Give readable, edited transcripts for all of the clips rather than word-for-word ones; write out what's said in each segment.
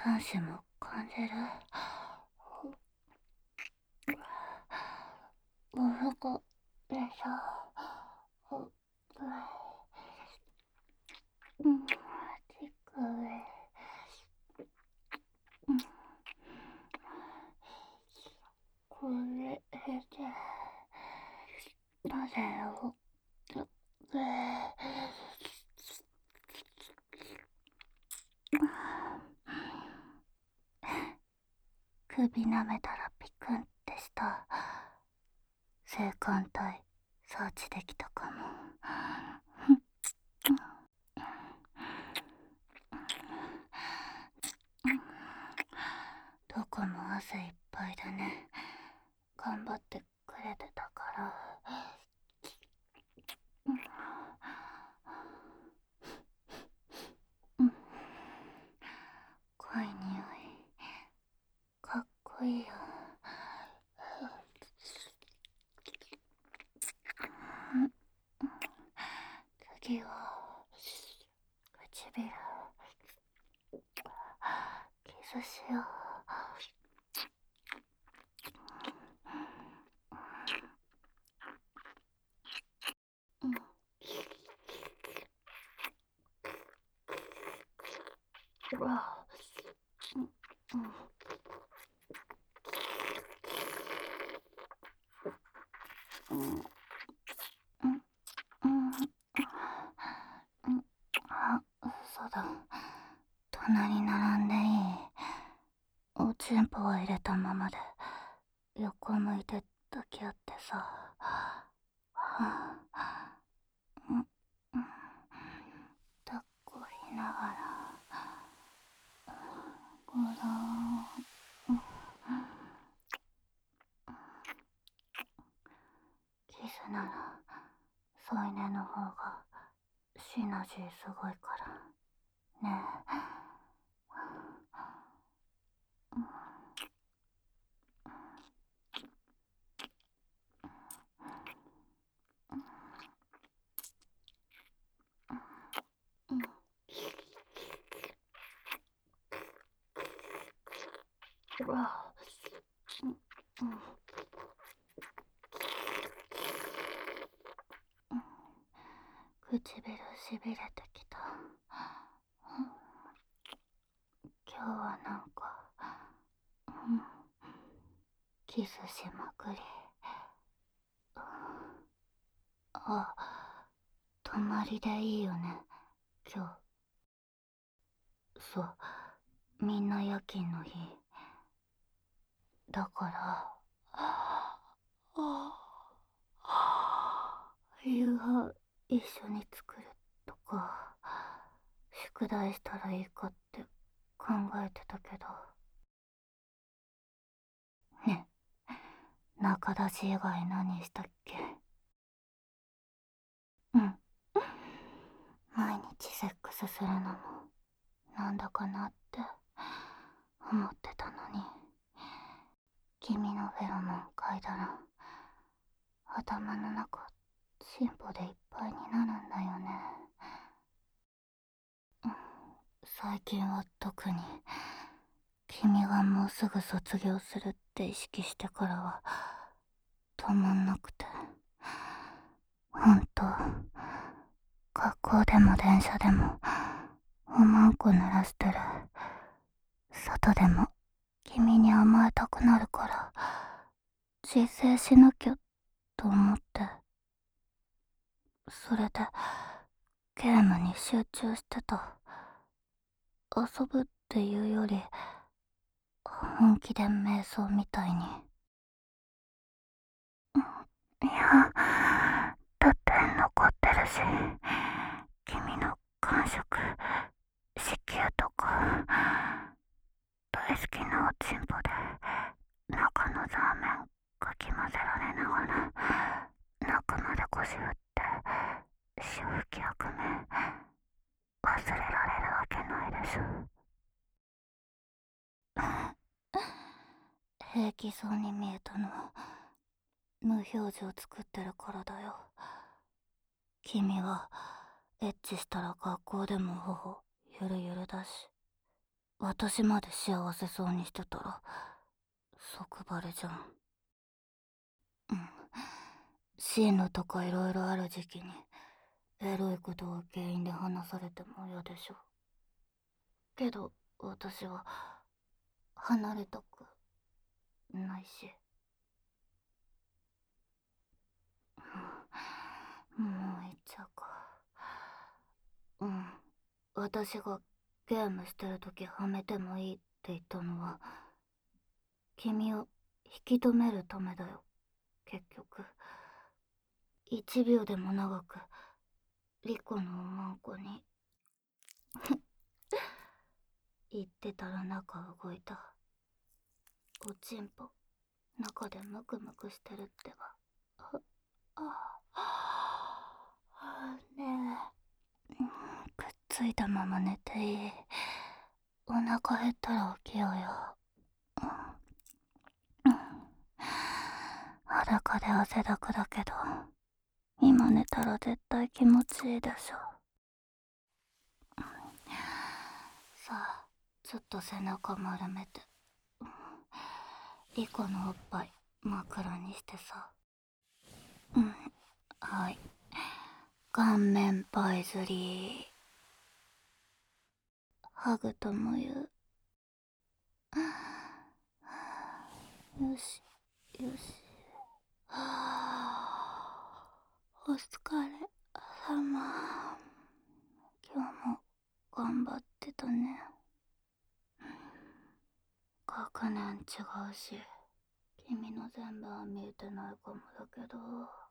男子も感じる。お腹でさ、ちくわこれでなぜを首舐めたらピクンってした性感帯サーチできたかも。どこも汗いっぱいだね。頑張ってくれてたから。濃い匂いかっこいいよ。次は唇キスしよう。うわ、あ、そうだ。隣並んでいい？おちんぽは入れたままで横向いて抱き合ってさ。抱っこしながらごろん。キスなら添い寝の方がシナジーすごいからね。うわ、唇しびれてきた。今日はなんか、キスしまくり。あ、泊まりでいいよね今日。そう、みんな夜勤の日だから。夕飯一緒に作るとか宿題したらいいかって考えてたけどね。中出し以外何したっけ？うん、毎日セックスするのもなんだかなって思ってたのに、君のフェロモン嗅いだら頭の中進歩でいっぱいになるんだよね。最近は特に君がもうすぐ卒業するって意識してからは止まんなくて。ほんと、学校でも電車でもおまんこ濡らしてる。外でも君に甘えたくなるから自制しなきゃと思って。それでゲームに集中してた。遊ぶっていうより本気で瞑想みたいに。いや、だって残ってるし、君の感触、子宮とか大好きなおちんぽで中のザーメンかき混ぜられながら中まで腰振って潮吹き悪夢忘れられるわけないでしょ。平気そうに見えたのは無表情作ってるからだよ。君はエッチしたら学校でも頬ゆるゆるだし私まで幸せそうにしてたら即バレじゃん。うん。進路とか色々ある時期にエロいことが原因で話されても嫌でしょ。けど私は離れたくないし。もう言っちゃうか。うん。私がゲームしてる時はめてもいいって言ったのは君を引き止めるためだよ。結局1秒でも長くリコのおまんこに言ってたら中動いた。おちんぽ中でムクムクしてるってば。ねえ、くっついたまま寝ていい？お腹減ったら起きようよ。裸で汗だくだけど今寝たら絶対気持ちいいでしょ。さあちょっと背中丸めてリコのおっぱい枕にしてさ。はい、顔面パイズリーハグとも言う。よしよし。お疲れ様。今日も頑張ってたね。学年違うし君の全部は見えてないかもだけど、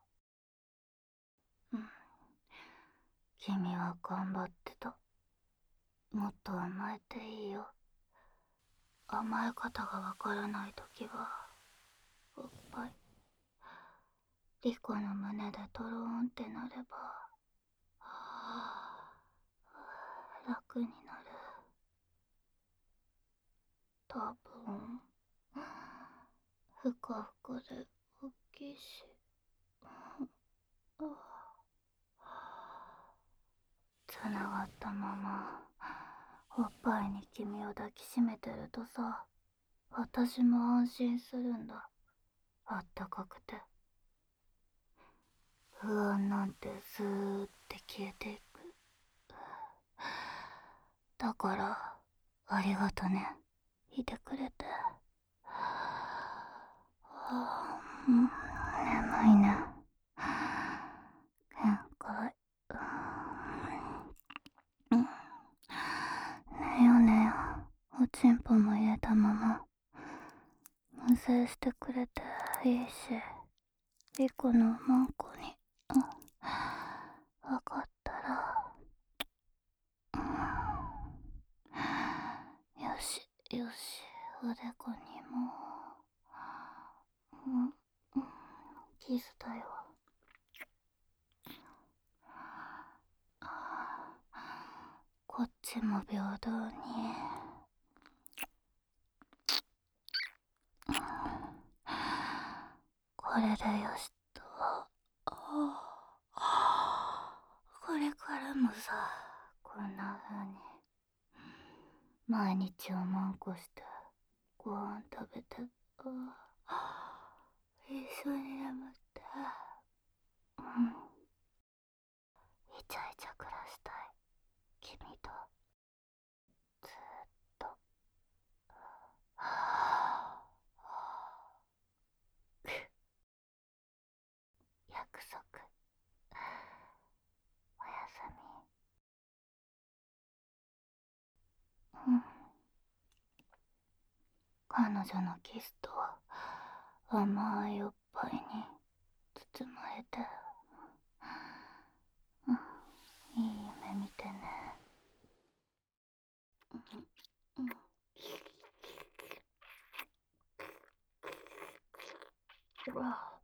君は頑張ってた。もっと甘えていいよ。甘え方がわからないときはおっぱいリコの胸でトローンってなれば楽になる。多分ふかふかで大きいし。つながったままおっぱいに君を抱きしめてるとさ、私も安心するんだ。あったかくて不安なんてスーって消えていく。だからありがとね、いてくれて。眠いね。限界。寝よ寝よ。おちんぽも入れたまま無精してくれていいし、リコのマンコにわかったら、よしよし。おでこにもキスだよ。こっちも平等に。これでよしと。これからもさ、こんな風に毎日おまんこしてご飯食べて一緒に眠って、イチャイチャ暮らしたい。君とずっと。約束。おやすみ。彼女のキスと甘いおっぱいに包まれて、いい夢見てね。うわ。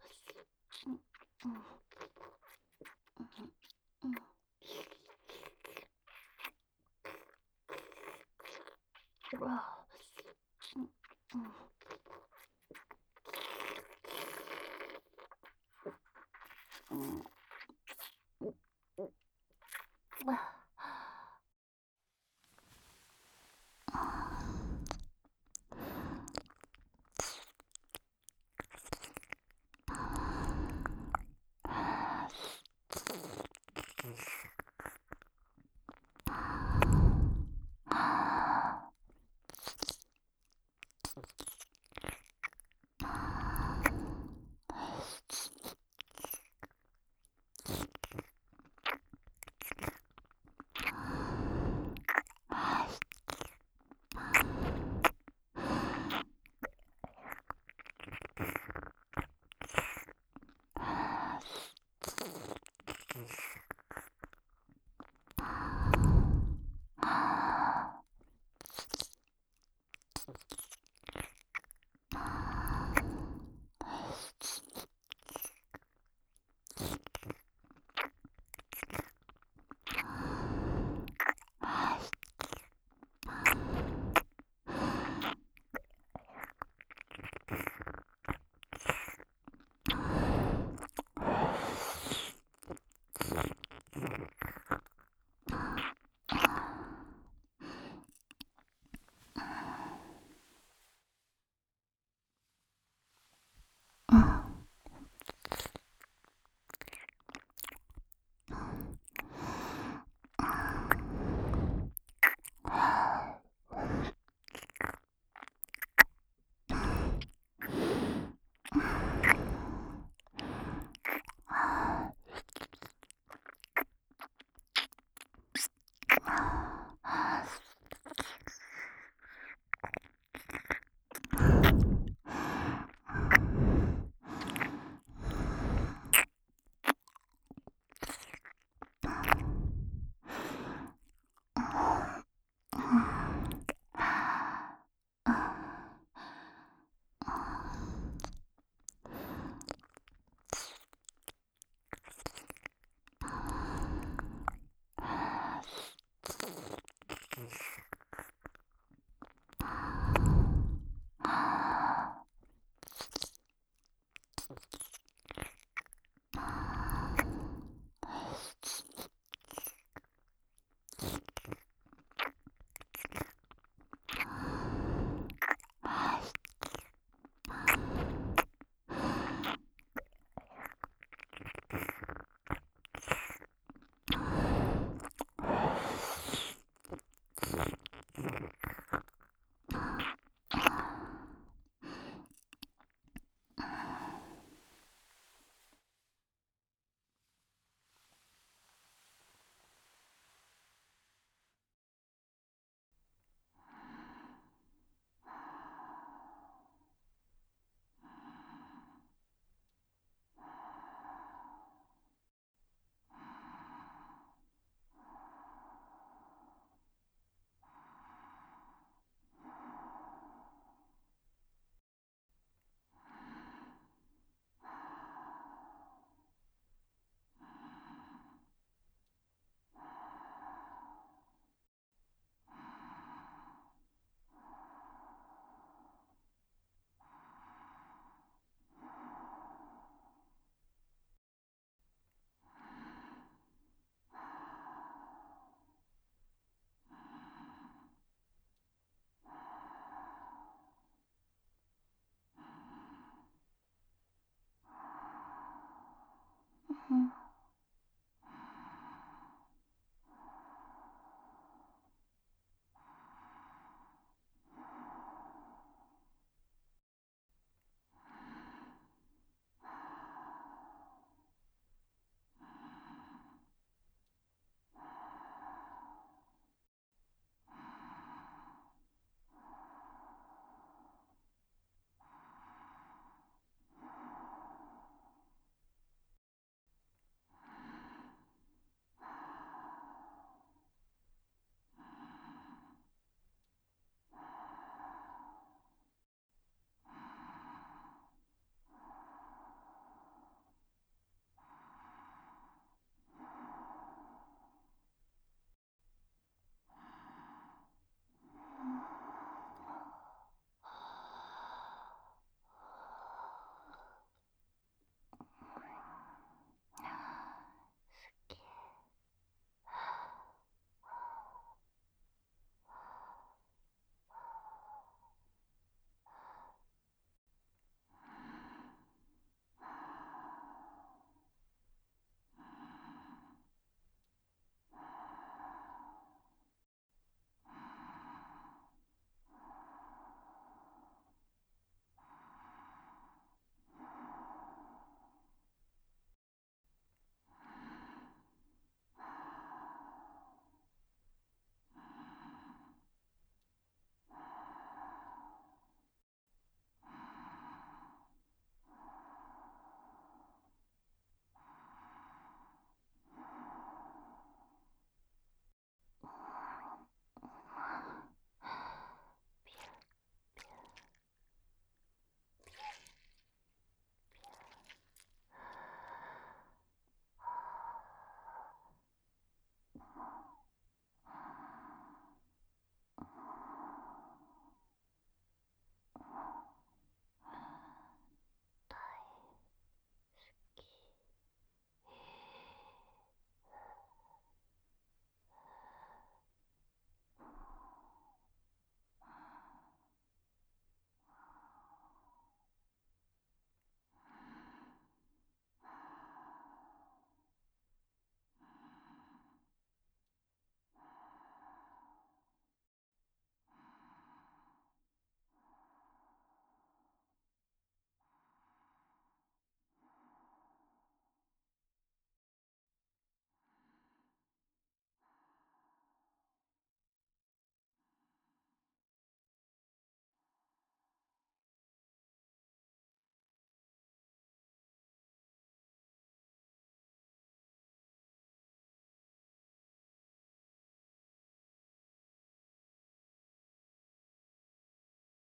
うわ。